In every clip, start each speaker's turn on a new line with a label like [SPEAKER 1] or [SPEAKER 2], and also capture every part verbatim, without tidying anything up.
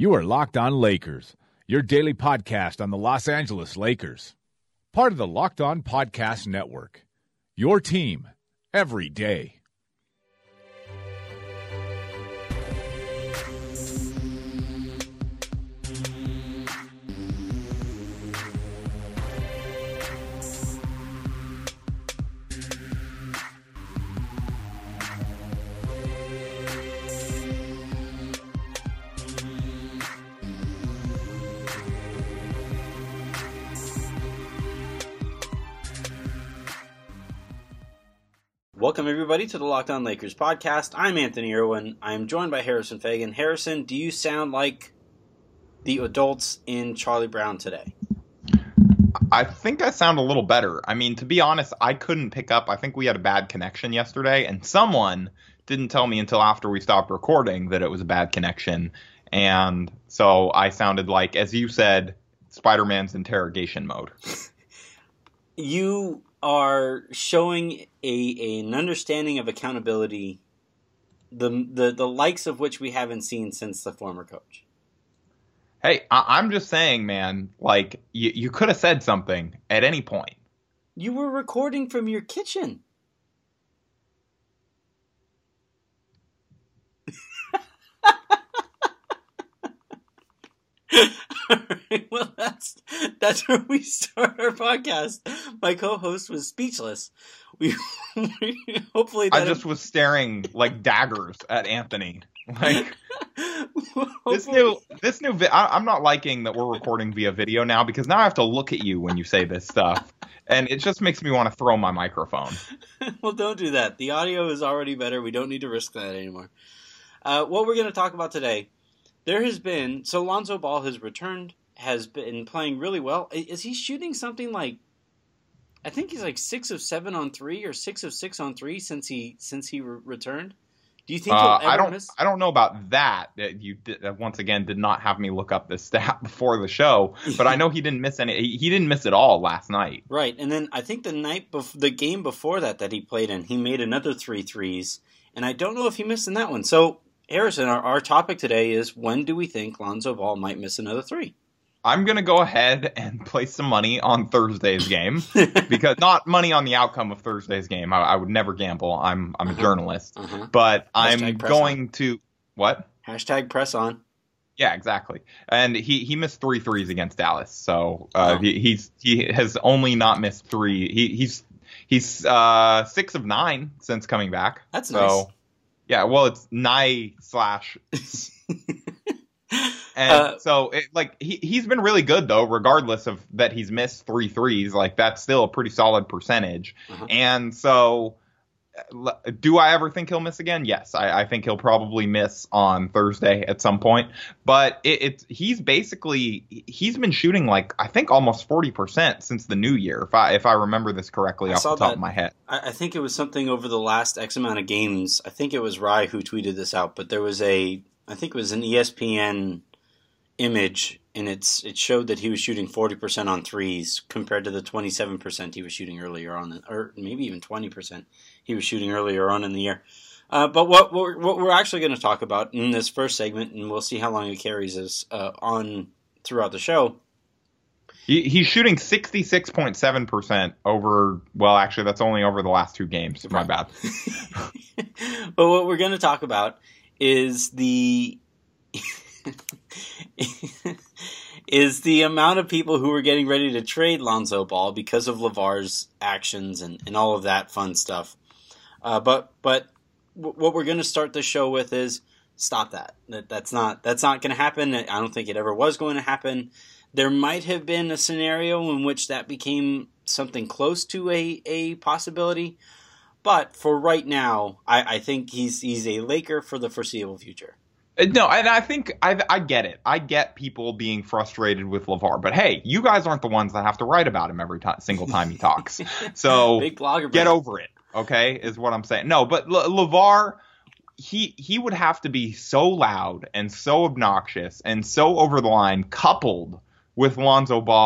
[SPEAKER 1] You are Locked On Lakers, your daily podcast on the Los Angeles Lakers. Part of the Locked On Podcast Network, your team every day.
[SPEAKER 2] Welcome, everybody, to the Locked On Lakers podcast. I'm Anthony Irwin. I'm joined by Harrison Fagan. Harrison, do you sound like the adults in Charlie Brown today?
[SPEAKER 3] I think I sound a little better. I mean, to be honest, I couldn't pick up. I think we had a bad connection yesterday, and someone didn't tell me until after we stopped recording that it was a bad connection. And so I sounded like, as you said, Spider-Man's interrogation mode.
[SPEAKER 2] You are showing a an understanding of accountability, the, the the likes of which we haven't seen since the former coach.
[SPEAKER 3] Hey, I, I'm just saying, man, like, you, you could have said something at any point.
[SPEAKER 2] You were recording from your kitchen. All right, well, that's that's where we start our podcast. My co-host was speechless. We, we hopefully that
[SPEAKER 3] I just was staring like daggers at Anthony. Like this new this new vi- I, I'm not liking that we're recording via video now, because now I have to look at you when you say this stuff, and it just makes me want to throw my microphone.
[SPEAKER 2] Well, don't do that. The audio is already better. We don't need to risk that anymore. Uh, what we're going to talk about today. There has been, so Lonzo Ball has returned, has been playing really well. Is he shooting something like, I think he's like six of seven on three or six of six on three since he since he re- returned? Do you think he'll
[SPEAKER 3] uh,
[SPEAKER 2] ever
[SPEAKER 3] I don't,
[SPEAKER 2] miss?
[SPEAKER 3] I don't know about that. You did, once again did not have me look up this stat before the show, but I know he didn't miss any. He, he didn't miss it all last night.
[SPEAKER 2] Right, and then I think the night bef- the game before that that he played in, he made another three threes, and I don't know if he missed in that one. So, Harrison, our, our topic today is, when do we think Lonzo Ball might miss another three?
[SPEAKER 3] I'm going to go ahead and place some money on Thursday's game, because not money on the outcome of Thursday's game. I, I would never gamble. I'm I'm uh-huh. a journalist. Uh-huh. But Hashtag I'm going on. to what?
[SPEAKER 2] Hashtag press on.
[SPEAKER 3] Yeah, exactly. And he, he missed three threes against Dallas. So uh, oh. he, he's he has only not missed three. He, he's he's uh, six of nine since coming back.
[SPEAKER 2] That's
[SPEAKER 3] so,
[SPEAKER 2] nice.
[SPEAKER 3] Yeah, well, it's nigh slash. And uh, so, it, like, he, he's been really good, though, regardless of that he's missed three threes. Like, that's still a pretty solid percentage. Uh-huh. And so, do I ever think he'll miss again? Yes, I, I think he'll probably miss on Thursday at some point. But it, it's he's basically, he's been shooting, like, I think almost forty percent since the new year, if I if I remember this correctly I off the top
[SPEAKER 2] that.
[SPEAKER 3] of my head.
[SPEAKER 2] I, I think it was something over the last X amount of games. I think it was Rye who tweeted this out, but there was a, I think it was an E S P N image, and it's it showed that he was shooting forty percent on threes compared to the twenty-seven percent he was shooting earlier on, or maybe even twenty percent he was shooting earlier on in the year. Uh, but what what we're, what we're actually going to talk about in this first segment, and we'll see how long it carries us uh, on throughout the show.
[SPEAKER 3] He, he's shooting sixty-six point seven percent over, well, actually, that's only over the last two games. My bad.
[SPEAKER 2] But what we're going to talk about is the... is the amount of people who are getting ready to trade Lonzo Ball because of LeVar's actions and, and all of that fun stuff. Uh, but but w- what we're going to start the show with is stop that. that that's not that's not going to happen. I don't think it ever was going to happen. There might have been a scenario in which that became something close to a, a possibility. But for right now, I, I think he's he's a Laker for the foreseeable future.
[SPEAKER 3] No, and I think I, I get it. I get people being frustrated with LeVar, but hey, you guys aren't the ones that have to write about him every time, single time he talks. So
[SPEAKER 2] Big blogger
[SPEAKER 3] get over it, okay? Is what I'm saying. No, but Le- LeVar, he he would have to be so loud and so obnoxious and so over the line, coupled with Lonzo Ball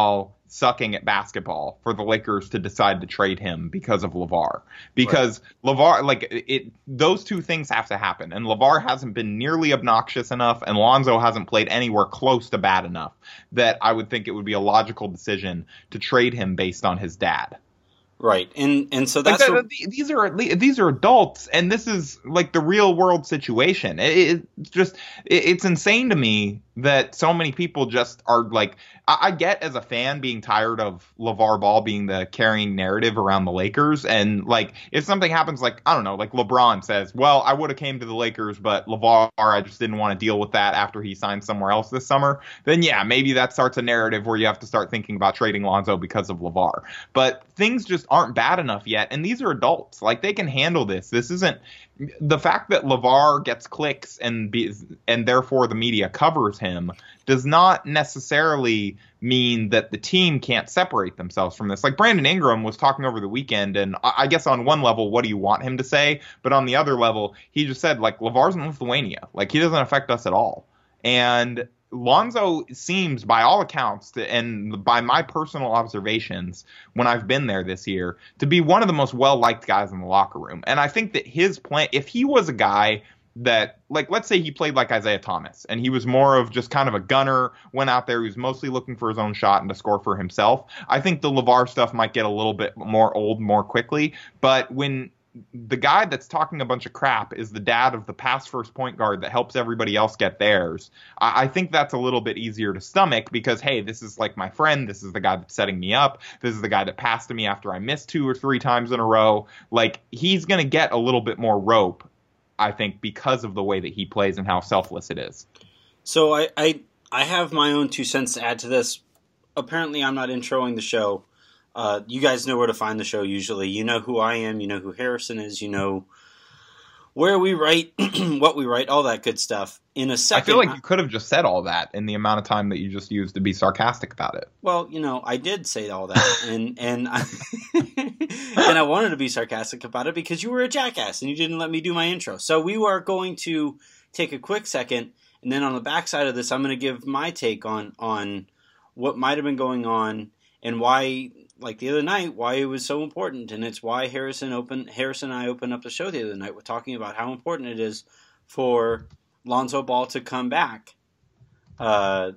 [SPEAKER 3] sucking at basketball for the Lakers to decide to trade him because of LeVar. Because right. LeVar, like, it, those two things have to happen. And LeVar hasn't been nearly obnoxious enough, and Lonzo hasn't played anywhere close to bad enough that I would think it would be a logical decision to trade him based on his dad.
[SPEAKER 2] Right, and and so that's
[SPEAKER 3] like that,
[SPEAKER 2] what...
[SPEAKER 3] these are these are adults, and this is like the real world situation. It, it's just it, it's insane to me that so many people just are like. I, I get as a fan being tired of LeVar Ball being the carrying narrative around the Lakers, and like if something happens, like I don't know, like LeBron says, "Well, I would have came to the Lakers, but LeVar, I just didn't want to deal with that after he signed somewhere else this summer." Then yeah, maybe that starts a narrative where you have to start thinking about trading Lonzo because of LeVar. But things just aren't bad enough yet, and these are adults. Like they can handle this. This isn't the fact that LeVar gets clicks and be, and therefore the media covers him does not necessarily mean that the team can't separate themselves from this. Like Brandon Ingram was talking over the weekend, and I guess on one level, what do you want him to say? But on the other level, he just said, like, LeVar's in Lithuania. Like, he doesn't affect us at all. And Lonzo seems, by all accounts, to, and by my personal observations when I've been there this year, to be one of the most well-liked guys in the locker room. And I think that his plan, if he was a guy that, like, let's say he played like Isaiah Thomas, and he was more of just kind of a gunner, went out there, he was mostly looking for his own shot and to score for himself, I think the LeVar stuff might get a little bit more old more quickly. But when the guy that's talking a bunch of crap is the dad of the pass first point guard that helps everybody else get theirs, I, I think that's a little bit easier to stomach because, hey, this is like my friend. This is the guy that's setting me up. This is the guy that passed to me after I missed two or three times in a row. Like, he's going to get a little bit more rope, I think, because of the way that he plays and how selfless it is.
[SPEAKER 2] So I, I, I have my own two cents to add to this. Apparently, I'm not introing the show. Uh, you guys know where to find the show usually. You know who I am. You know who Harrison is. You know where we write, what we write, all that good stuff. In a second,
[SPEAKER 3] I feel like you could have just said all that in the amount of time that you just used to be sarcastic about it.
[SPEAKER 2] Well, you know, I did say all that, and and I, and I wanted to be sarcastic about it because you were a jackass and you didn't let me do my intro. So we are going to take a quick second, and then on the backside of this, I'm going to give my take on on what might have been going on and why. Like the other night, why it was so important, and it's why Harrison opened Harrison and I opened up the show the other night with talking about how important it is for Lonzo Ball to come back. Uh,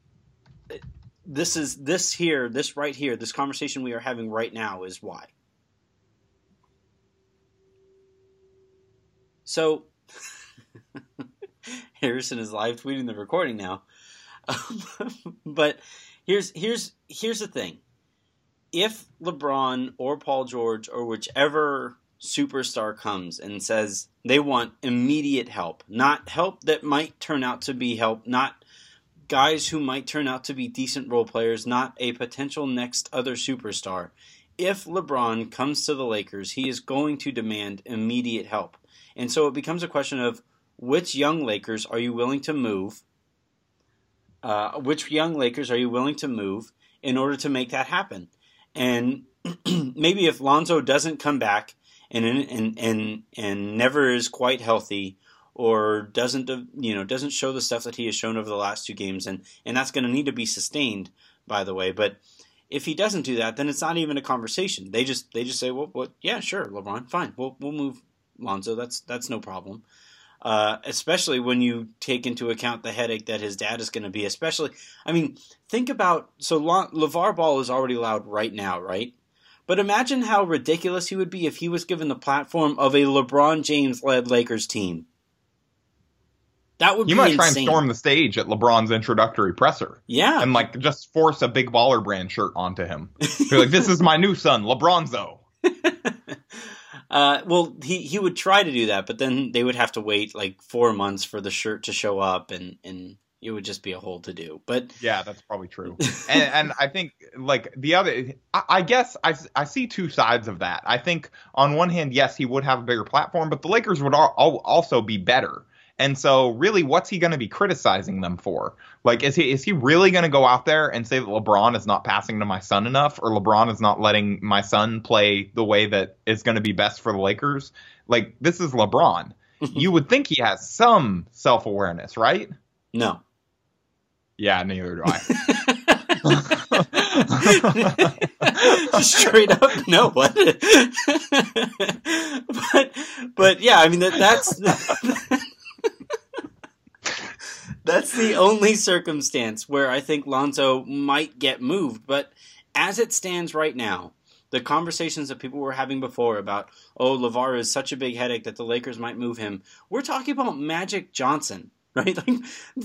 [SPEAKER 2] this is this here, this right here, this conversation we are having right now is why. So Harrison is live tweeting the recording now, but here's here's here's the thing. If LeBron or Paul George or whichever superstar comes and says they want immediate help, not help that might turn out to be help, not guys who might turn out to be decent role players, not a potential next other superstar. If LeBron comes to the Lakers, he is going to demand immediate help. And so it becomes a question of which young Lakers are you willing to move? Uh, which young Lakers are you willing to move in order to make that happen? And maybe if Lonzo doesn't come back and and and and never is quite healthy, or doesn't you know doesn't show the stuff that he has shown over the last two games, and, and that's going to need to be sustained, by the way. But if he doesn't do that, then it's not even a conversation. They just they just say, well, well yeah, sure, LeBron, fine, we'll we'll move Lonzo. That's that's no problem. Uh, especially when you take into account the headache that his dad is going to be. Especially, I mean, think about, so Le- LeVar Ball is already loud right now, right? But imagine how ridiculous he would be if he was given the platform of a LeBron James-led Lakers team. That would
[SPEAKER 3] you
[SPEAKER 2] be
[SPEAKER 3] might
[SPEAKER 2] insane.
[SPEAKER 3] try and storm the stage at LeBron's introductory presser.
[SPEAKER 2] Yeah.
[SPEAKER 3] And, like, just force a big baller brand shirt onto him. Be like, this is my new son, LeBronzo.
[SPEAKER 2] Uh, well, he, he would try to do that, but then they would have to wait like four months for the shirt to show up, and, and it would just be a whole to do. But
[SPEAKER 3] yeah, that's probably true. and, and I think like the other, I, I guess I, I see two sides of that. I think on one hand, yes, he would have a bigger platform, but the Lakers would al- al- also be better. And so really, what's he going to be criticizing them for? Like, is he is he really going to go out there and say that LeBron is not passing to my son enough, or LeBron is not letting my son play the way that is going to be best for the Lakers? Like, this is LeBron. You would think he has some self-awareness, right?
[SPEAKER 2] No.
[SPEAKER 3] Yeah, neither do I.
[SPEAKER 2] Straight up, no. What? but, but yeah, I mean that that's that's the only circumstance where I think Lonzo might get moved. But as it stands right now, the conversations that people were having before about, oh, LeVar is such a big headache that the Lakers might move him. We're talking about Magic Johnson, right? Like,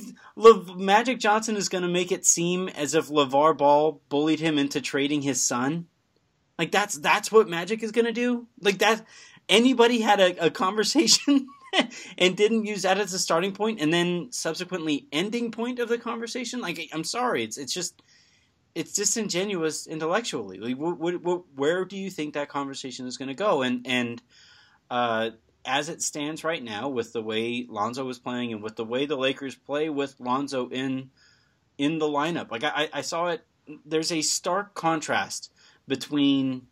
[SPEAKER 2] Le- Magic Johnson is going to make it seem as if LeVar Ball bullied him into trading his son. Like, that's that's what Magic is going to do? Like, that anybody had a, a conversation and didn't use that as a starting point and then subsequently ending point of the conversation? Like, I'm sorry. It's it's just... It's disingenuous intellectually. Like, what, what, what, where do you think that conversation is going to go? And and uh, as it stands right now, with the way Lonzo is playing and with the way the Lakers play with Lonzo in in the lineup, like I, I saw it. There's a stark contrast between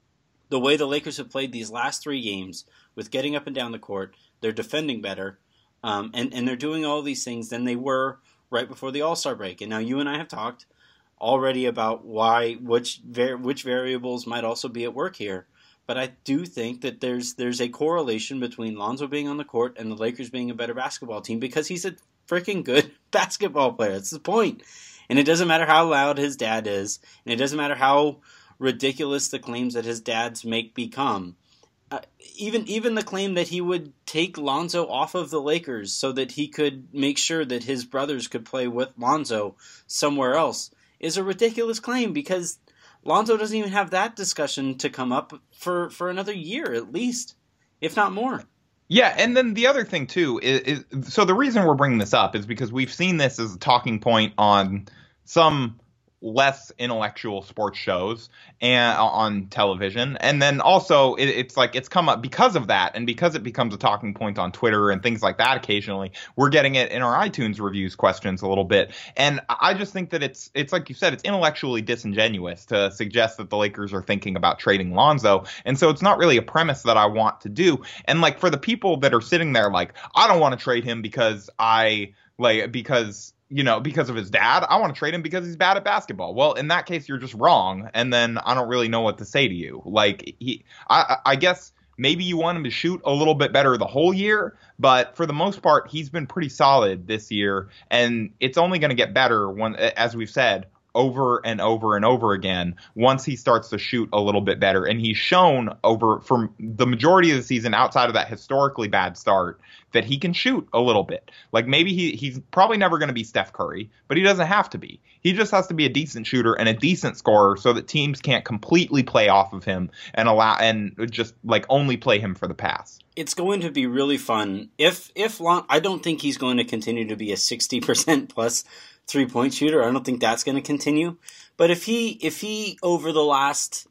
[SPEAKER 2] the way the Lakers have played these last three games with getting up and down the court. They're defending better, um, and and they're doing all these things than they were right before the All-Star break. And now you and I have talked already about why which var- which variables might also be at work here, but I do think that there's there's a correlation between Lonzo being on the court and the Lakers being a better basketball team because he's a freaking good basketball player. That's the point. And it doesn't matter how loud his dad is, and it doesn't matter how ridiculous the claims that his dads make become. Uh, even even the claim that he would take Lonzo off of the Lakers so that he could make sure that his brothers could play with Lonzo somewhere else is a ridiculous claim because Lonzo doesn't even have that discussion to come up for, for another year at least, if not more.
[SPEAKER 3] Yeah, and then the other thing too is, is so the reason we're bringing this up is because we've seen this as a talking point on some less intellectual sports shows and on television, and then also it, it's like it's come up because of that, and because it becomes a talking point on Twitter and things like that. Occasionally, we're getting it in our iTunes reviews questions a little bit, and I just think that it's it's like you said, it's intellectually disingenuous to suggest that the Lakers are thinking about trading Lonzo, and so it's not really a premise that I want to do. And like for the people that are sitting there, like I don't want to trade him because I like because. you know, because of his dad, I want to trade him because he's bad at basketball. Well, in that case, you're just wrong. And then I don't really know what to say to you. Like, he, I, I guess maybe you want him to shoot a little bit better the whole year. But for the most part, he's been pretty solid this year. And it's only going to get better when, as we've said, over and over and over again once he starts to shoot a little bit better. And he's shown over from the majority of the season outside of that historically bad start that he can shoot a little bit. Like maybe he he's probably never going to be Steph Curry, but he doesn't have to be. He just has to be a decent shooter and a decent scorer so that teams can't completely play off of him and allow and just like only play him for the pass.
[SPEAKER 2] It's going to be really fun. If if Lon, I don't think he's going to continue to be a sixty percent plus three-point shooter. I don't think that's going to continue. But if he if he over the last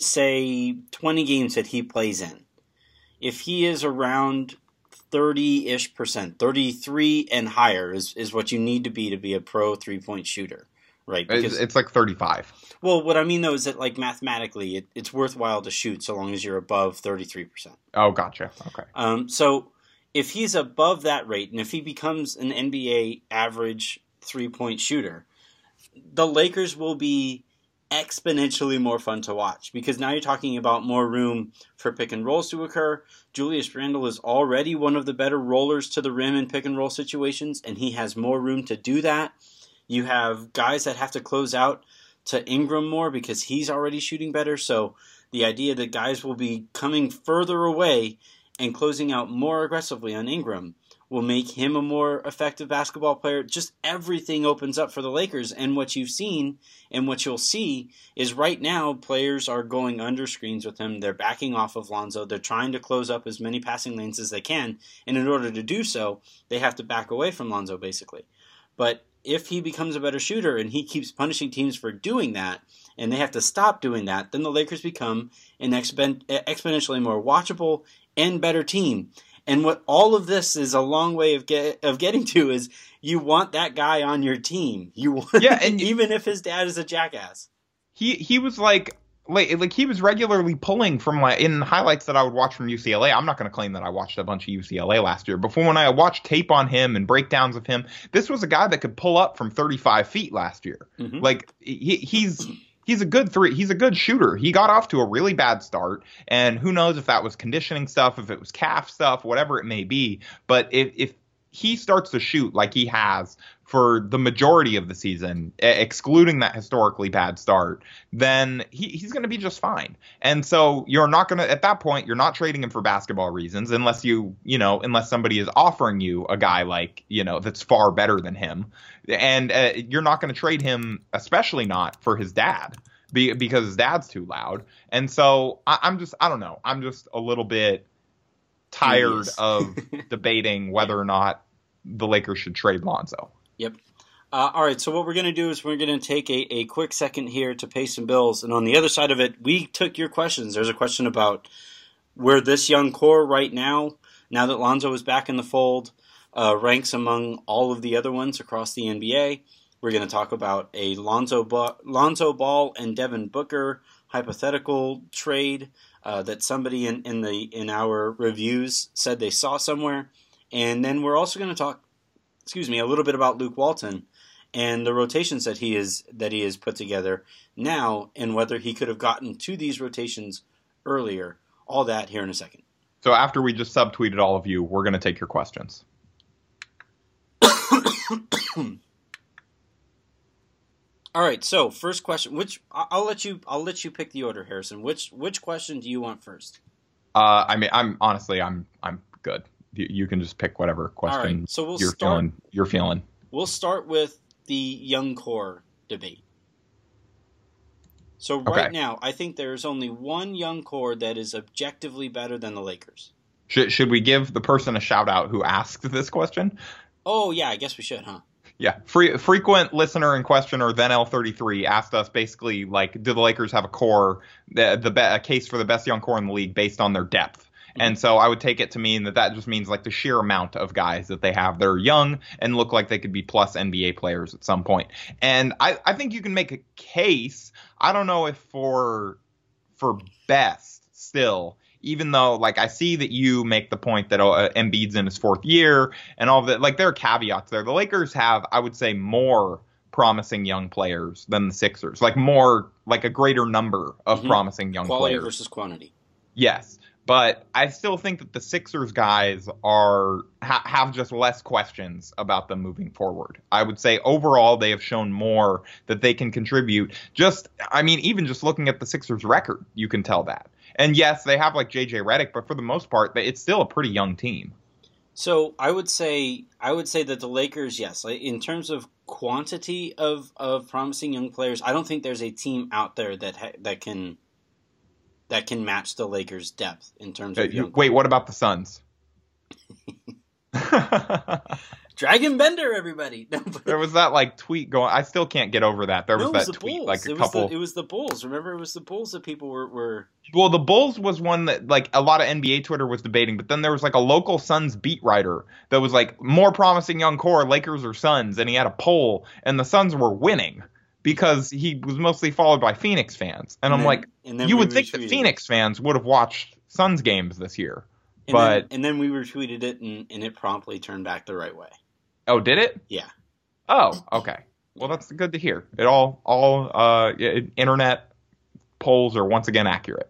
[SPEAKER 2] say twenty games that he plays in, if he is around thirty-ish percent, thirty-three and higher is, is what you need to be to be a pro three-point shooter, right?
[SPEAKER 3] Because, it's, it's like thirty-five.
[SPEAKER 2] Well, what I mean, though, is that like mathematically it, it's worthwhile to shoot so long as you're above thirty-three percent.
[SPEAKER 3] Oh, gotcha. Okay.
[SPEAKER 2] Um, so if he's above that rate and if he becomes an N B A average three-point shooter, the Lakers will be exponentially more fun to watch because now you're talking about more room for pick and rolls to occur. Julius Randle is already one of the better rollers to the rim in pick and roll situations, and he has more room to do that. You have guys that have to close out to Ingram more because he's already shooting better. So the idea that guys will be coming further away and closing out more aggressively on Ingram will make him a more effective basketball player. Just everything opens up for the Lakers. And what you've seen and what you'll see is right now players are going under screens with him. They're backing off of Lonzo. They're trying to close up as many passing lanes as they can. And in order to do so, they have to back away from Lonzo basically. But if he becomes a better shooter and he keeps punishing teams for doing that, and they have to stop doing that, then the Lakers become an expen- exponentially more watchable and better team. And what all of this is a long way of get of getting to is you want that guy on your team. You want,
[SPEAKER 3] yeah, and
[SPEAKER 2] even if his dad is a jackass.
[SPEAKER 3] He he was like like like he was regularly pulling from like in highlights that I would watch from U C L A. I'm not going to claim that I watched a bunch of U C L A last year, but when I watched tape on him and breakdowns of him, this was a guy that could pull up from thirty-five feet last year. Mm-hmm. Like he he's. He's a good three. He's a good shooter. He got off to a really bad start, and who knows if that was conditioning stuff, if it was calf stuff, whatever it may be. But if if he starts to shoot like he has for the majority of the season, excluding that historically bad start, then he, he's going to be just fine. And so you're not going to, at that point, you're not trading him for basketball reasons unless you, you know, unless somebody is offering you a guy like, you know, that's far better than him. And uh, you're not going to trade him, especially not for his dad, be, because his dad's too loud. And so I, I'm just, I don't know. I'm just a little bit tired of debating whether or not the Lakers should trade Lonzo.
[SPEAKER 2] Yep. Uh, all right, so what we're going to do is we're going to take a, a quick second here to pay some bills. And on the other side of it, we took your questions. There's a question about where this young core right now, now that Lonzo is back in the fold, uh, ranks among all of the other ones across the N B A. We're going to talk about a Lonzo, ba- Lonzo Ball and Devin Booker hypothetical trade uh, that somebody in, in, the, in our reviews said they saw somewhere. And then we're also going to talk excuse me, a little bit about Luke Walton and the rotations that he is that he has put together now, and whether he could have gotten to these rotations earlier. All that here in a second.
[SPEAKER 3] So after we just subtweeted all of you, we're going to take your questions.
[SPEAKER 2] All right. So first question, which I'll let you I'll let you pick the order, Harrison. Which which question do you want first?
[SPEAKER 3] Uh, I mean, I'm honestly, I'm I'm good. You can just pick whatever question
[SPEAKER 2] right, so we'll
[SPEAKER 3] you're
[SPEAKER 2] start,
[SPEAKER 3] feeling. You're feeling.
[SPEAKER 2] We'll start with the young core debate. So right
[SPEAKER 3] okay.
[SPEAKER 2] now, I think there is only one young core that is objectively better than the Lakers.
[SPEAKER 3] Should should we give the person a shout out who asked this question?
[SPEAKER 2] Oh yeah, I guess we should, huh?
[SPEAKER 3] Yeah, Free, frequent listener and questioner then L thirty-three asked us basically like, do the Lakers have a core, the the be, a case for the best young core in the league based on their depth? And so I would take it to mean that that just means like the sheer amount of guys that they have that are young and look like they could be plus N B A players at some point. And I, I think you can make a case. I don't know if for for best still, even though like I see that you make the point that uh, Embiid's in his fourth year and all that. Like there are caveats there. The Lakers have, I would say, more promising young players than the Sixers, like more like a greater number of mm-hmm. promising young
[SPEAKER 2] Quality
[SPEAKER 3] players.
[SPEAKER 2] Quality versus quantity.
[SPEAKER 3] Yes. But I still think that the Sixers guys are ha- have just less questions about them moving forward. I would say overall they have shown more that they can contribute. Just, I mean, even just looking at the Sixers record, you can tell that. And yes, they have like J J Redick, but for the most part, it's still a pretty young team.
[SPEAKER 2] So I would say I would say that the Lakers, yes, like in terms of quantity of, of promising young players, I don't think there's a team out there that ha- that can. that can match the Lakers' depth in terms of
[SPEAKER 3] uh,
[SPEAKER 2] young.
[SPEAKER 3] Wait, what about the Suns?
[SPEAKER 2] Dragon Bender, everybody. No, but,
[SPEAKER 3] there was that like tweet going. I still can't get over that. There
[SPEAKER 2] no,
[SPEAKER 3] was that
[SPEAKER 2] was the
[SPEAKER 3] tweet
[SPEAKER 2] Bulls.
[SPEAKER 3] like a
[SPEAKER 2] it
[SPEAKER 3] couple.
[SPEAKER 2] Was the, it was the Bulls. Remember, it was the Bulls that people were, were.
[SPEAKER 3] Well, the Bulls was one that like a lot of N B A Twitter was debating, but then there was like a local Suns beat writer that was like more promising young core, Lakers or Suns, and he had a poll, and the Suns were winning. Because he was mostly followed by Phoenix fans. And, and I'm then, like, you would think that Phoenix it. fans would have watched Suns games this year.
[SPEAKER 2] And
[SPEAKER 3] but
[SPEAKER 2] then, And then we retweeted it, and, and it promptly turned back the right way.
[SPEAKER 3] Oh, did it?
[SPEAKER 2] Yeah.
[SPEAKER 3] Oh, okay. Well, that's good to hear. It all, all uh, internet polls are once again accurate.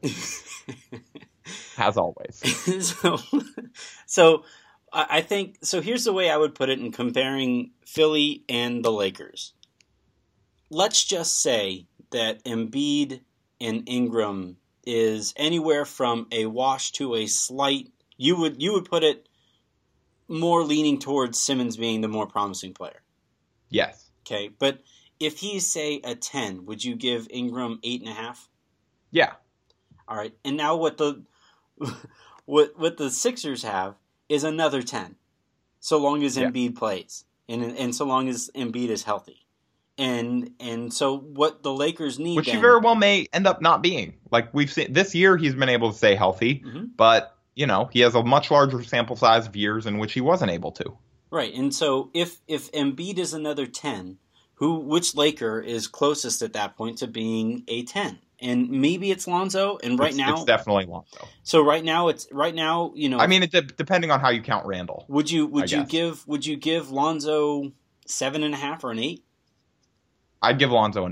[SPEAKER 3] As always.
[SPEAKER 2] so, so I think, so here's the way I would put it in comparing Philly and the Lakers. Let's just say that Embiid and Ingram is anywhere from a wash to a slight. You would you would put it more leaning towards Simmons being the more promising player.
[SPEAKER 3] Yes.
[SPEAKER 2] Okay, but if he's say a ten, would you give Ingram eight and a half?
[SPEAKER 3] Yeah.
[SPEAKER 2] All right, and now what the what what the Sixers have is another ten, so long as Embiid yeah. plays, and and so long as Embiid is healthy. And and so what the Lakers need,
[SPEAKER 3] which
[SPEAKER 2] then,
[SPEAKER 3] he very well may end up not being. Like we've seen this year, he's been able to stay healthy, mm-hmm. but you know he has a much larger sample size of years in which he wasn't able to.
[SPEAKER 2] Right, and so if if Embiid is another ten, who which Laker is closest at that point to being a ten? And maybe it's Lonzo. And right
[SPEAKER 3] it's,
[SPEAKER 2] now,
[SPEAKER 3] it's definitely Lonzo.
[SPEAKER 2] So right now, it's right now. You know,
[SPEAKER 3] I mean, it de- depending on how you count Randall.
[SPEAKER 2] Would you would
[SPEAKER 3] I
[SPEAKER 2] you
[SPEAKER 3] guess.
[SPEAKER 2] give would you give Lonzo seven and a half or an eight?
[SPEAKER 3] I'd give Lonzo an eight.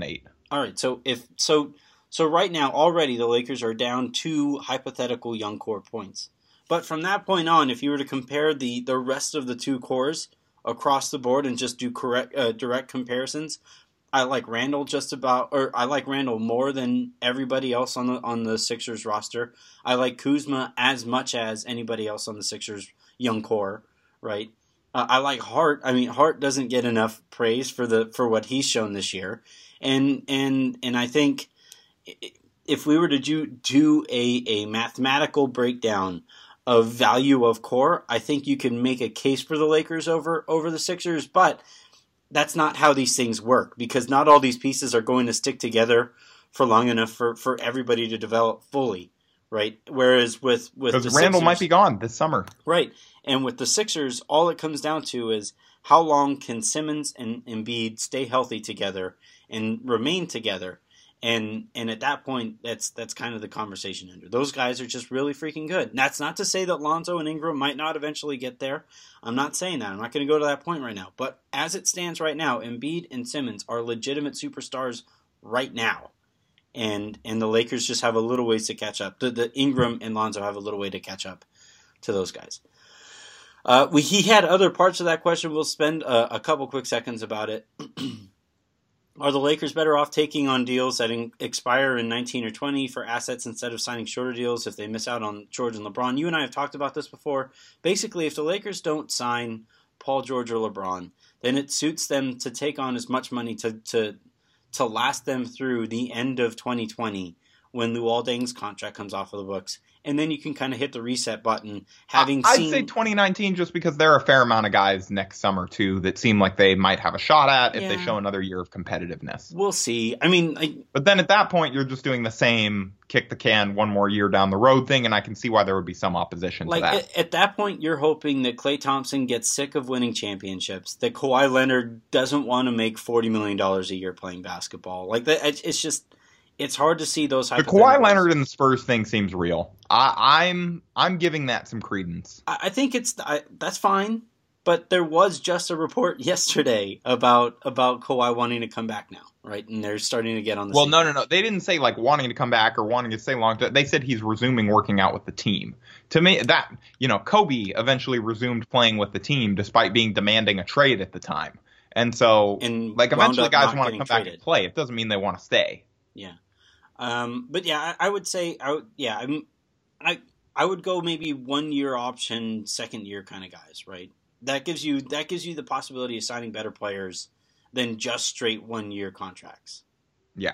[SPEAKER 2] All right, so if so, so right now already the Lakers are down two hypothetical young core points. But from that point on, if you were to compare the, the rest of the two cores across the board and just do correct uh, direct comparisons, I like Randall just about, or I like Randall more than everybody else on the on the Sixers roster. I like Kuzma as much as anybody else on the Sixers young core, right? Uh, I like Hart. I mean, Hart doesn't get enough praise for the for what he's shown this year, and and and I think if we were to do do a a mathematical breakdown of value of core, I think you can make a case for the Lakers over over the Sixers, but that's not how these things work, because not all these pieces are going to stick together for long enough for, for everybody to develop fully, right? Whereas with with the
[SPEAKER 3] because Randall
[SPEAKER 2] Sixers,
[SPEAKER 3] might be gone this summer,
[SPEAKER 2] right? And with the Sixers, all it comes down to is how long can Simmons and Embiid stay healthy together and remain together, and and at that point, that's that's kind of the conversation ender. Those guys are just really freaking good. And that's not to say that Lonzo and Ingram might not eventually get there. I'm not saying that. I'm not going to go to that point right now. But as it stands right now, Embiid and Simmons are legitimate superstars right now. And and the Lakers just have a little ways to catch up. The, the Ingram and Lonzo have a little way to catch up to those guys. Uh, we he had other parts of that question. We'll spend a, a couple quick seconds about it. Are the Lakers better off taking on deals that in, expire in nineteen or twenty for assets instead of signing shorter deals if they miss out on George and LeBron? You and I have talked about this before. Basically, if the Lakers don't sign Paul George or LeBron, then it suits them to take on as much money to to to last them through the end of twenty twenty when Luol Deng's contract comes off of the books. And then you can kind of hit the reset button. Having
[SPEAKER 3] I'd
[SPEAKER 2] seen...
[SPEAKER 3] say twenty nineteen just because there are a fair amount of guys next summer, too, that seem like they might have a shot at if
[SPEAKER 2] Yeah.
[SPEAKER 3] they show another year of competitiveness.
[SPEAKER 2] We'll see. I mean... I...
[SPEAKER 3] But then at that point, you're just doing the same kick the can one more year down the road thing, and I can see why there would be some opposition
[SPEAKER 2] Like
[SPEAKER 3] to that.
[SPEAKER 2] at, at that point, you're hoping that Klay Thompson gets sick of winning championships, that Kawhi Leonard doesn't want to make forty million dollars a year playing basketball. Like that, it's just... It's hard to see those
[SPEAKER 3] The
[SPEAKER 2] hypotheticals.
[SPEAKER 3] Kawhi Leonard and the Spurs thing seems real. I, I'm I'm giving that some credence.
[SPEAKER 2] I, I think it's I, that's fine, but there was just a report yesterday about about Kawhi wanting to come back now, right? And they're starting to get on the.
[SPEAKER 3] Well,
[SPEAKER 2] scene.
[SPEAKER 3] no, no, no. They didn't say like wanting to come back or wanting to stay long. They said he's resuming working out with the team. To me, that you know, Kobe eventually resumed playing with the team despite being demanding a trade at the time. And so,
[SPEAKER 2] And
[SPEAKER 3] like,
[SPEAKER 2] wound
[SPEAKER 3] eventually
[SPEAKER 2] up
[SPEAKER 3] guys
[SPEAKER 2] not
[SPEAKER 3] want to
[SPEAKER 2] getting
[SPEAKER 3] come back
[SPEAKER 2] traded.
[SPEAKER 3] and play. It doesn't mean they want to stay.
[SPEAKER 2] Yeah, um, but yeah, I, I would say I would, yeah, I'm, I I would go maybe one year option, second year kind of guys, right? That gives you that gives you the possibility of signing better players than just straight one year contracts.
[SPEAKER 3] Yeah.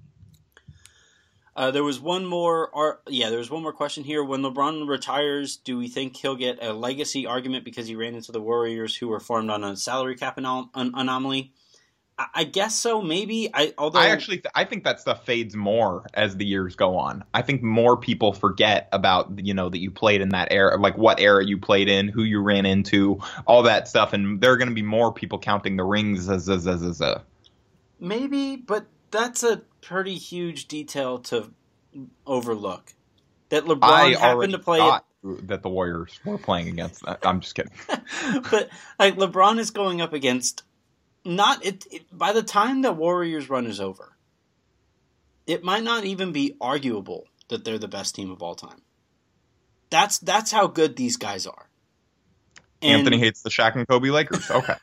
[SPEAKER 2] Uh, there was one more, or, yeah, there was one more question here. When LeBron retires, do we think he'll get a legacy argument because he ran into the Warriors, who were formed on a salary cap anom- an- anomaly? I-, I guess so, maybe. I although
[SPEAKER 3] I actually th- I think that stuff fades more as the years go on. I think more people forget about, you know, that you played in that era, like what era you played in, who you ran into, all that stuff, and there are going to be more people counting the rings as as as, as a
[SPEAKER 2] maybe, but that's a pretty huge detail to overlook. That LeBron
[SPEAKER 3] I
[SPEAKER 2] happened
[SPEAKER 3] already
[SPEAKER 2] to play
[SPEAKER 3] thought that the Warriors were playing against that. I'm just kidding.
[SPEAKER 2] But like LeBron is going up against not it, it by the time the Warriors run is over, it might not even be arguable that they're the best team of all time. That's that's how good these guys are. And,
[SPEAKER 3] Anthony hates the Shaq and Kobe Lakers. Okay.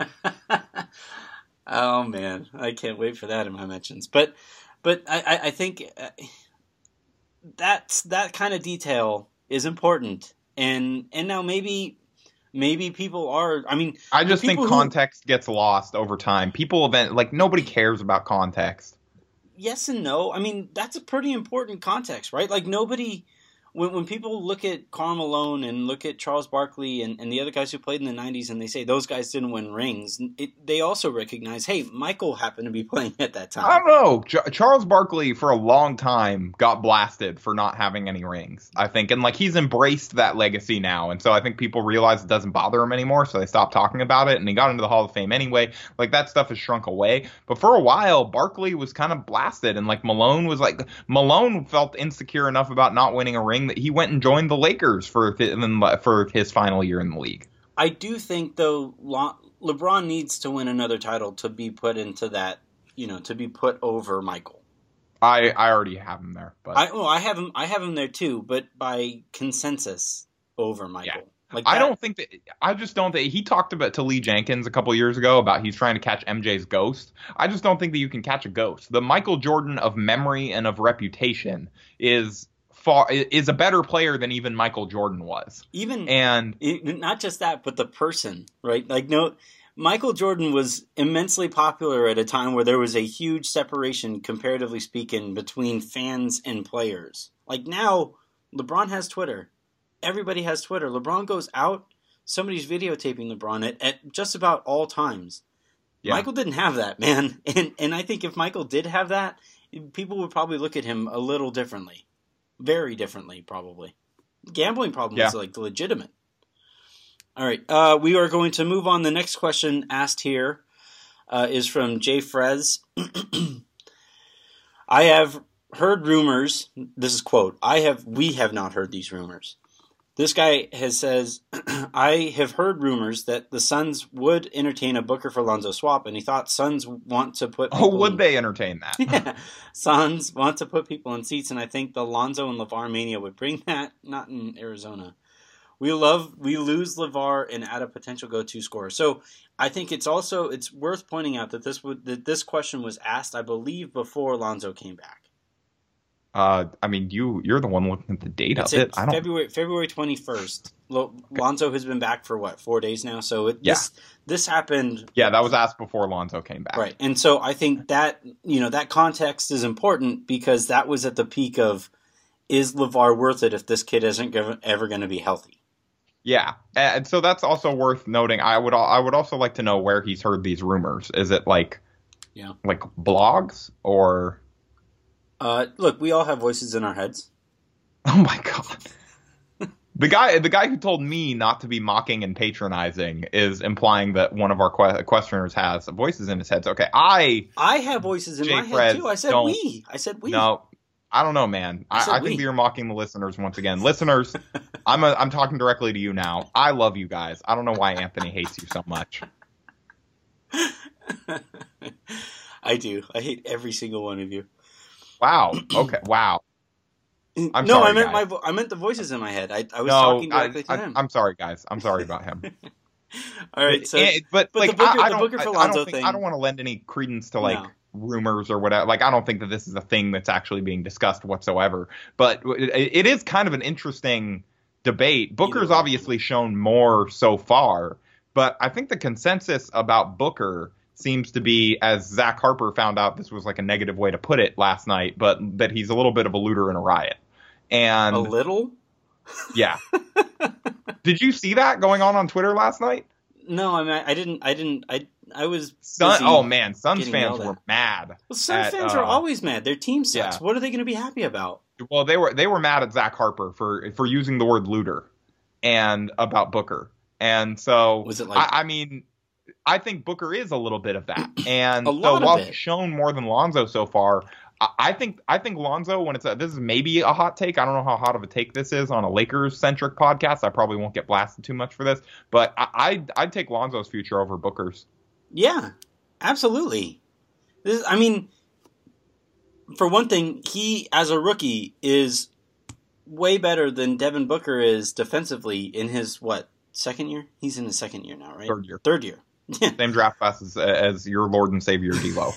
[SPEAKER 2] oh man, I can't wait for that in my mentions. But but I, I, I think uh, that's that kind of detail is important. And and now maybe maybe people are. I mean,
[SPEAKER 3] I just think
[SPEAKER 2] people who-
[SPEAKER 3] context gets lost over time. People event like nobody cares about context.
[SPEAKER 2] Yes and no. I mean, that's a pretty important context, right? Like nobody, when when people look at Karl Malone and look at Charles Barkley and, and the other guys who played in the nineties and they say those guys didn't win rings, it, they also recognize, hey, Michael happened to be playing at that time.
[SPEAKER 3] I don't know. Ch- Charles Barkley for a long time got blasted for not having any rings, I think. And like he's embraced that legacy now. And so I think people realize it doesn't bother him anymore. So they stopped talking about it. And he got into the Hall of Fame anyway. Like that stuff has shrunk away. But for a while, Barkley was kind of blasted. And like Malone was like, Malone felt insecure enough about not winning a ring that he went and joined the Lakers for, for his final year in the league.
[SPEAKER 2] I do think, though, Le- LeBron needs to win another title to be put into that, you know, to be put over Michael.
[SPEAKER 3] I, I already have him there, but
[SPEAKER 2] I well, I have him. I have him there too, but by consensus over Michael.
[SPEAKER 3] Yeah.
[SPEAKER 2] Like
[SPEAKER 3] I
[SPEAKER 2] that,
[SPEAKER 3] don't think that. I just don't think he talked about to Lee Jenkins a couple years ago about he's trying to catch M J's ghost. I just don't think that you can catch a ghost. The Michael Jordan of memory and of reputation is far is a better player than even Michael Jordan was.
[SPEAKER 2] Even
[SPEAKER 3] and
[SPEAKER 2] it, not just that, but the person, right? Like no. Michael Jordan was immensely popular at a time where there was a huge separation, comparatively speaking, between fans and players. Like now, LeBron has Twitter. Everybody has Twitter. LeBron goes out, somebody's videotaping LeBron at, at just about all times. Yeah. Michael didn't have that, man. And and I think if Michael did have that, people would probably look at him a little differently. Very differently, probably. Gambling problem yeah. is like legitimate. All right, uh, we are going to move on. The next question asked here uh, is from Jay Frez. I have heard rumors. This is quote. I have. We have not heard these rumors. This guy has says, I have heard rumors that the Suns would entertain a Booker for Lonzo swap, and he thought Suns want to put.
[SPEAKER 3] Oh, would
[SPEAKER 2] in,
[SPEAKER 3] they entertain that?
[SPEAKER 2] yeah, Suns want to put people in seats, and I think the Lonzo and LeVar mania would bring that. Not in Arizona. We love we lose LeVar and add a potential go-to scorer. So I think it's also it's worth pointing out that this would that this question was asked, I believe, before Lonzo came back.
[SPEAKER 3] Uh, I mean, you you're the one looking at the date
[SPEAKER 2] That's
[SPEAKER 3] of
[SPEAKER 2] it.
[SPEAKER 3] it. I don't.
[SPEAKER 2] February February twenty-first. Lonzo has been back for what four days now. So it,
[SPEAKER 3] yeah.
[SPEAKER 2] this this happened.
[SPEAKER 3] Yeah, that was asked before Lonzo came back.
[SPEAKER 2] Right, and so I think that you know that context is important because that was at the peak of is LeVar worth it if this kid isn't ever going to be healthy.
[SPEAKER 3] Yeah, and so that's also worth noting. I would I would also like to know where he's heard these rumors. Is it like,
[SPEAKER 2] yeah,
[SPEAKER 3] like blogs or?
[SPEAKER 2] Uh, look, we all have voices in our heads.
[SPEAKER 3] Oh my god, the guy the guy who told me not to be mocking and patronizing is implying that one of our que- questioners has voices in his head. Okay, I
[SPEAKER 2] I have voices in
[SPEAKER 3] Jay
[SPEAKER 2] my
[SPEAKER 3] Fred,
[SPEAKER 2] head too. I said we. I said we.
[SPEAKER 3] No. I don't know, man. I, I, I think that you're mocking the listeners once again. Listeners, I'm a, I'm talking directly to you now. I love you guys. I don't know why Anthony hates you so much.
[SPEAKER 2] I do. I hate every single one of you.
[SPEAKER 3] Wow. Okay. Wow. I'm
[SPEAKER 2] no,
[SPEAKER 3] sorry,
[SPEAKER 2] I meant
[SPEAKER 3] guys.
[SPEAKER 2] my I meant the voices in my head. I, I was
[SPEAKER 3] no,
[SPEAKER 2] talking directly
[SPEAKER 3] I,
[SPEAKER 2] to him.
[SPEAKER 3] I, I'm sorry, guys. I'm sorry about him.
[SPEAKER 2] All right. So,
[SPEAKER 3] it, but,
[SPEAKER 2] but
[SPEAKER 3] like,
[SPEAKER 2] the Booker,
[SPEAKER 3] I, I
[SPEAKER 2] the
[SPEAKER 3] don't,
[SPEAKER 2] Booker for
[SPEAKER 3] I,
[SPEAKER 2] Lonzo
[SPEAKER 3] I don't think,
[SPEAKER 2] thing.
[SPEAKER 3] I don't want to lend any credence to like.
[SPEAKER 2] No.
[SPEAKER 3] rumors or whatever. Like, I don't think that this is a thing that's actually being discussed whatsoever. But it, it is kind of an interesting debate. Booker's obviously shown more so far, but I think the consensus about Booker seems to be, as Zach Harper found out, this was like a negative way to put it last night, but that he's a little bit of a looter and a riot. And
[SPEAKER 2] a little?
[SPEAKER 3] Yeah. Did you see that going on on Twitter last night?
[SPEAKER 2] No, I mean, I didn't. I didn't. I I was.
[SPEAKER 3] Sun, oh man, Suns fans were mad.
[SPEAKER 2] Well, Suns
[SPEAKER 3] at,
[SPEAKER 2] fans
[SPEAKER 3] uh,
[SPEAKER 2] are always mad. Their team sucks.
[SPEAKER 3] Yeah.
[SPEAKER 2] What are they going to be happy about?
[SPEAKER 3] Well, they were they were mad at Zach Harper for for using the word looter and about Booker. And so
[SPEAKER 2] was it like?
[SPEAKER 3] I, I mean, I think Booker is a little bit of that. And
[SPEAKER 2] a
[SPEAKER 3] so
[SPEAKER 2] lot
[SPEAKER 3] while
[SPEAKER 2] of it.
[SPEAKER 3] he's shown more than Lonzo so far, I, I think I think Lonzo, when it's a, this is maybe a hot take. I don't know how hot of a take this is on a Lakers centric podcast. I probably won't get blasted too much for this, but I, I'd I'd take Lonzo's future over Booker's.
[SPEAKER 2] Yeah, absolutely. This, I mean, for one thing, he as a rookie is way better than Devin Booker is defensively in his what second year? He's in his second year now, right?
[SPEAKER 3] Third year.
[SPEAKER 2] Third year.
[SPEAKER 3] Same draft class as, as your Lord and Savior D'Lo.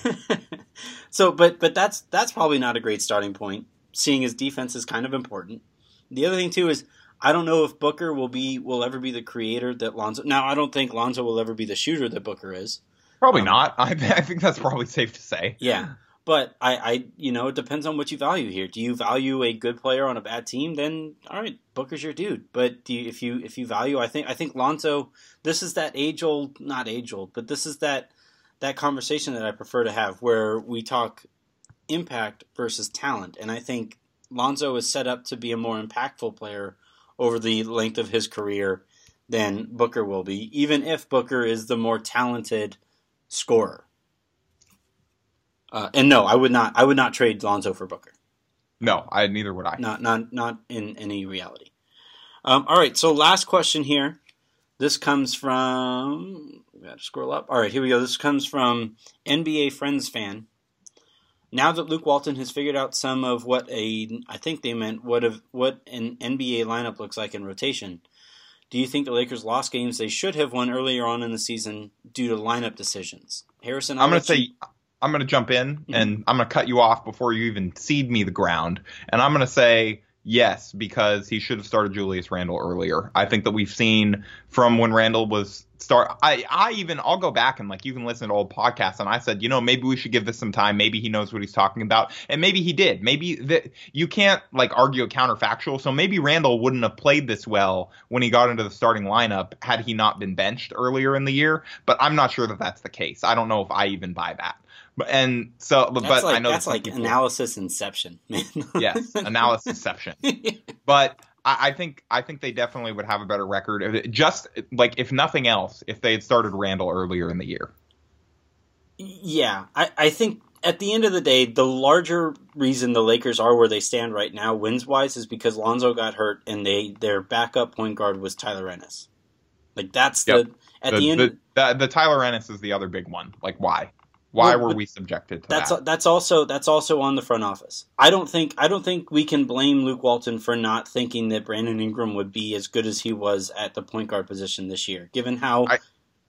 [SPEAKER 2] So, but but that's that's probably not a great starting point. Seeing his defense is kind of important. The other thing too is I don't know if Booker will be will ever be the creator that Lonzo. Now, I don't think Lonzo will ever be the shooter that Booker is.
[SPEAKER 3] Probably
[SPEAKER 2] um,
[SPEAKER 3] not. I, I think that's probably safe to say.
[SPEAKER 2] Yeah, but I, I, you know, it depends on what you value here. Do you value a good player on a bad team? Then all right, Booker's your dude. But do you, if you if you value, I think I think Lonzo. This is that age old, not age old, but this is that that conversation that I prefer to have where we talk impact versus talent, and I think Lonzo is set up to be a more impactful player over the length of his career than Booker will be, even if Booker is the more talented scorer. Uh, and no, I would not. I would not trade Lonzo for Booker.
[SPEAKER 3] No, I neither would I.
[SPEAKER 2] Not not not in any reality. Um, all right. So last question here. This comes from. We got to scroll up. All right, here we go. This comes from N B A Friends fan. now that Luke Walton has figured out some of what a, I think they meant what of what an N B A lineup looks like in rotation, do you think the Lakers lost games they should have won earlier on in the season due to lineup decisions? Harrison, I'll
[SPEAKER 3] I'm going to say,
[SPEAKER 2] you...
[SPEAKER 3] I'm going to jump in
[SPEAKER 2] mm-hmm.
[SPEAKER 3] and I'm going to cut you off before you even cede me the ground. And I'm going to say yes, because he should have started Julius Randle earlier. I think that we've seen from when Randle was start. I, I even I'll go back and like you can listen to old podcasts, and I said, you know, maybe we should give this some time. Maybe he knows what he's talking about, and maybe he did. Maybe that you can't like argue a counterfactual. So maybe Randle wouldn't have played this well when he got into the starting lineup had he not been benched earlier in the year. But I'm not sure that that's the case. I don't know if I even buy that. But and so, but,
[SPEAKER 2] that's
[SPEAKER 3] but
[SPEAKER 2] like,
[SPEAKER 3] I know
[SPEAKER 2] that's like
[SPEAKER 3] people,
[SPEAKER 2] analysis inception, man.
[SPEAKER 3] Yes, analysisception. But I, I think I think they definitely would have a better record. Just like if nothing else, if they had started Randle earlier in the year.
[SPEAKER 2] Yeah, I, I think at the end of the day, the larger reason the Lakers are where they stand right now, wins wise, is because Lonzo got hurt and they their backup point guard was Tyler Ennis. Like that's the
[SPEAKER 3] yep.
[SPEAKER 2] at
[SPEAKER 3] the,
[SPEAKER 2] the end.
[SPEAKER 3] The, the, the Tyler Ennis is the other big one. Like why? Why well, were we subjected to
[SPEAKER 2] that's
[SPEAKER 3] that?
[SPEAKER 2] That's also that's also on the front office. I don't think I don't think we can blame Luke Walton for not thinking that Brandon Ingram would be as good as he was at the point guard position this year, given how.
[SPEAKER 3] I,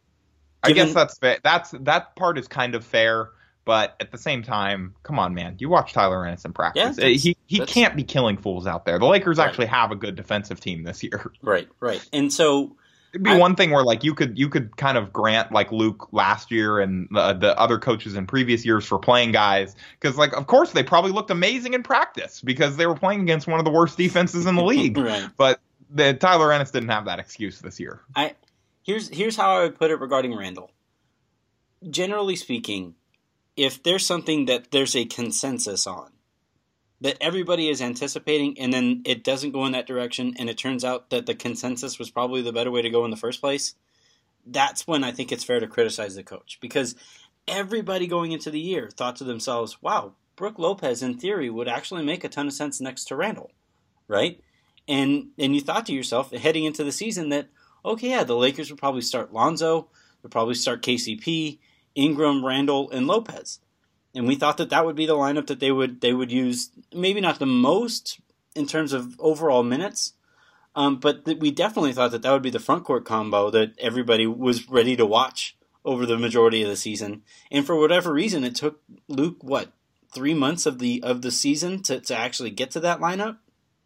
[SPEAKER 3] I given, guess that's fair. That's that part is kind of fair, but at the same time, come on, man, you watch Tyler Ennis in practice. Yeah, he he can't be killing fools out there. The Lakers right. actually have a good defensive team this year.
[SPEAKER 2] Right, right, and so.
[SPEAKER 3] It'd be I, one thing where like you could you could kind of grant like Luke last year and the, the other coaches in previous years for playing guys because like of course they probably looked amazing in practice because they were playing against one of the worst defenses in the league.
[SPEAKER 2] Right.
[SPEAKER 3] But the Tyler Ennis didn't have that excuse this year.
[SPEAKER 2] I here's here's how I would put it regarding Randle. Generally speaking, if there's something that there's a consensus on, that everybody is anticipating, and then it doesn't go in that direction, and it turns out that the consensus was probably the better way to go in the first place, that's when I think it's fair to criticize the coach. Because everybody going into the year thought to themselves, wow, Brook Lopez, in theory, would actually make a ton of sense next to Randle, right? And and you thought to yourself, heading into the season, that, okay, yeah, the Lakers would probably start Lonzo, would probably start K C P, Ingram, Randle, and Lopez. And we thought that that would be the lineup that they would they would use, maybe not the most in terms of overall minutes, um, but th- we definitely thought that that would be the front court combo that everybody was ready to watch over the majority of the season. And for whatever reason, it took Luke, what, three months of the of the season to, to actually get to that lineup?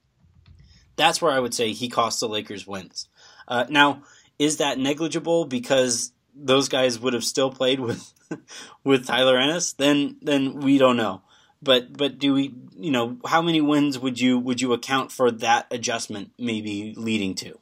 [SPEAKER 2] That's where I would say he cost the Lakers wins. Uh, now, is that negligible because those guys would have still played with with Tyler Ennis? Then then we don't know. But but do we, you know, how many wins would you would you account for that adjustment maybe leading to?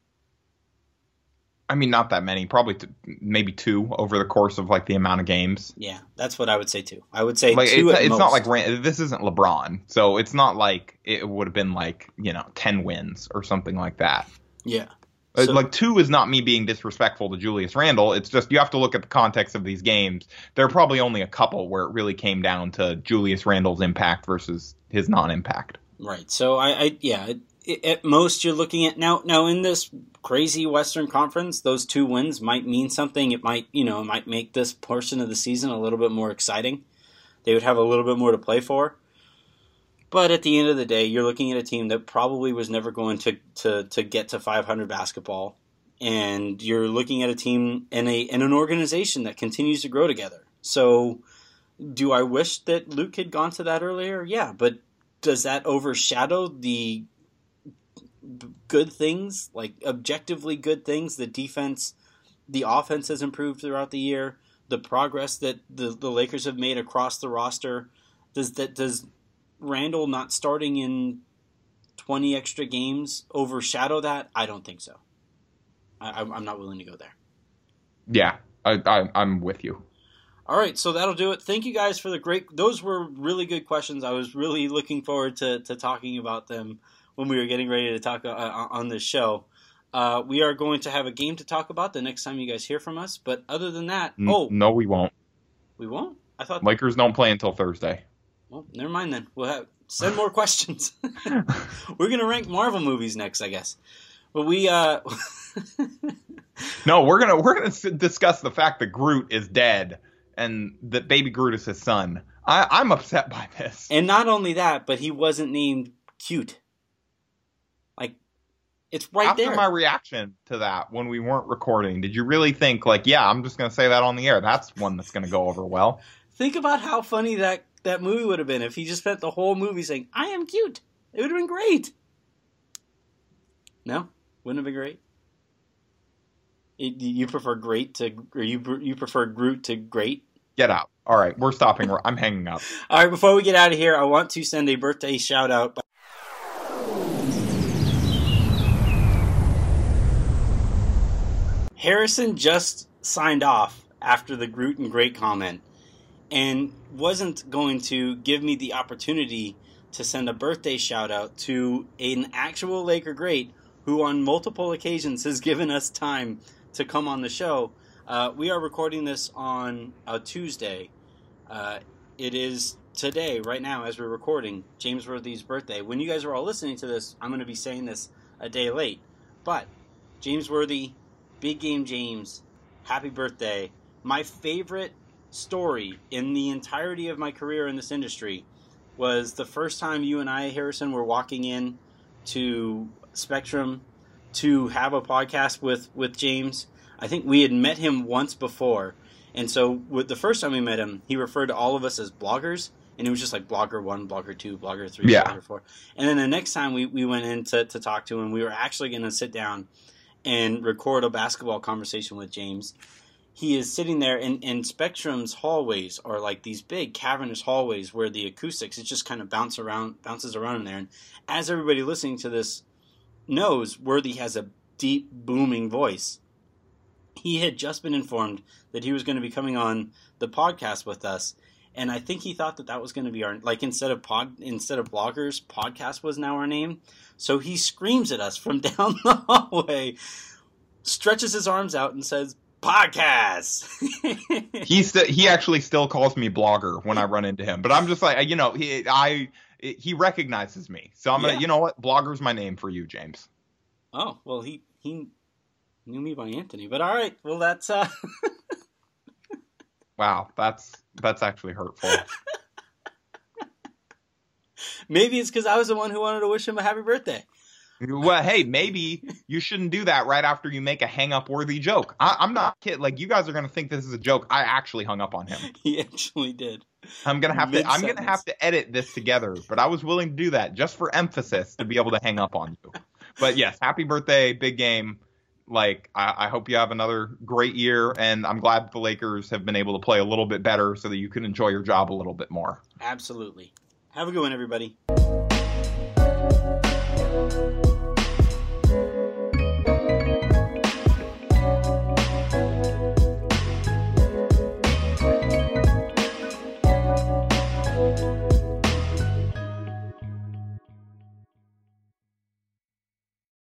[SPEAKER 3] I mean, not that many. Probably t- maybe two over the course of like the amount of games.
[SPEAKER 2] Yeah, that's what I would say too. I would say
[SPEAKER 3] like,
[SPEAKER 2] two
[SPEAKER 3] it's,
[SPEAKER 2] at
[SPEAKER 3] it's
[SPEAKER 2] most.
[SPEAKER 3] not like this isn't LeBron, so it's not like it would have been like, you know, ten wins or something like that.
[SPEAKER 2] Yeah.
[SPEAKER 3] So, like, two is not me being disrespectful to Julius Randle. It's just you have to look at the context of these games. There are probably only a couple where it really came down to Julius Randle's impact versus his non-impact.
[SPEAKER 2] Right. So, I, I yeah, it, at most you're looking at now. Now, in this crazy Western Conference, those two wins might mean something. It might, you know, it might make this portion of the season a little bit more exciting. They would have a little bit more to play for. But at the end of the day, you're looking at a team that probably was never going to, to, to get to five hundred basketball. And you're looking at a team and a and an organization that continues to grow together. So do I wish that Luke had gone to that earlier? Yeah, but does that overshadow the good things, like objectively good things? The defense, the offense has improved throughout the year. The progress that the, the Lakers have made across the roster. Does that does Randle not starting in twenty extra games overshadow that? I don't think so. I, I'm not willing to go there.
[SPEAKER 3] Yeah, I, I, I'm with you.
[SPEAKER 2] All right, so that'll do it. Thank you guys for the great... Those were really good questions. I was really looking forward to, to talking about them when we were getting ready to talk uh, on this show. Uh, we are going to have a game to talk about the next time you guys hear from us. But other than that...
[SPEAKER 3] N-
[SPEAKER 2] oh,
[SPEAKER 3] No, we won't.
[SPEAKER 2] We won't? I thought...
[SPEAKER 3] Lakers don't play until Thursday.
[SPEAKER 2] Well, never mind then. We'll have, send more questions. We're going to rank Marvel movies next, I guess. But we... uh
[SPEAKER 3] No, we're gonna we're gonna discuss the fact that Groot is dead and that Baby Groot is his son. I, I'm upset by this.
[SPEAKER 2] And not only that, but he wasn't named cute. Like, it's right
[SPEAKER 3] After
[SPEAKER 2] there.
[SPEAKER 3] my reaction to that when we weren't recording, did you really think, like, yeah, I'm just going to say that on the air? That's one that's going to go over well.
[SPEAKER 2] Think about how funny that, that movie would have been if he just spent the whole movie saying, I am cute. It would have been great. No? Wouldn't have been great? It, you prefer great to, or you you prefer Groot to great?
[SPEAKER 3] Get out. All right, we're stopping. I'm hanging up.
[SPEAKER 2] All right, before we get out of here, I want to send a birthday shout out. Harrison just signed off after the Groot and Great comment and wasn't going to give me the opportunity to send a birthday shout out to an actual Laker great who on multiple occasions has given us time to come on the show. Uh, we are recording this on a Tuesday. Uh, it is today, right now, as we're recording, James Worthy's birthday. When you guys are all listening to this, I'm going to be saying this a day late. But James Worthy, Big Game James, happy birthday. My favorite story in the entirety of my career in this industry was the first time you and I, Harrison, were walking in to Spectrum to have a podcast with, with James. I think we had met him once before. And so with the first time we met him, he referred to all of us as bloggers. And it was just like blogger one, blogger two, blogger three,
[SPEAKER 3] yeah.
[SPEAKER 2] blogger four. And then the next time we, we went in to, to talk to him, we were actually going to sit down and record a basketball conversation with James. He is sitting there, and, and Spectrum's hallways are like these big cavernous hallways where the acoustics, it just kind of bounce around, bounces around in there. And as everybody listening to this knows, Worthy has a deep, booming voice. He had just been informed that he was going to be coming on the podcast with us, and I think he thought that that was going to be our, like, instead of pod, instead of bloggers, podcast was now our name. So he screams at us from down the hallway, stretches his arms out, and says, "Podcast."
[SPEAKER 3] he st- he actually still calls me blogger when I run into him, but I'm just like, you know, he I he recognizes me, so I'm gonna, yeah. You know what, blogger's my name for you, James.
[SPEAKER 2] Oh well, he he knew me by Anthony, but all right, well that's uh.
[SPEAKER 3] Wow, that's that's actually hurtful.
[SPEAKER 2] Maybe it's because I was the one who wanted to wish him a happy birthday.
[SPEAKER 3] Well, hey, maybe you shouldn't do that right after you make a hang-up worthy joke. I, I'm not kidding. Like, you guys are gonna think this is a joke. I actually hung up on him.
[SPEAKER 2] He actually did.
[SPEAKER 3] I'm gonna have
[SPEAKER 2] Mid-sentence.
[SPEAKER 3] to. I'm gonna have to edit this together. But I was willing to do that just for emphasis to be able to hang up on you. But yes, happy birthday, Big Game. Like, I, I hope you have another great year, and I'm glad that the Lakers have been able to play a little bit better so that you can enjoy your job a little bit more.
[SPEAKER 2] Absolutely. Have a good one, everybody.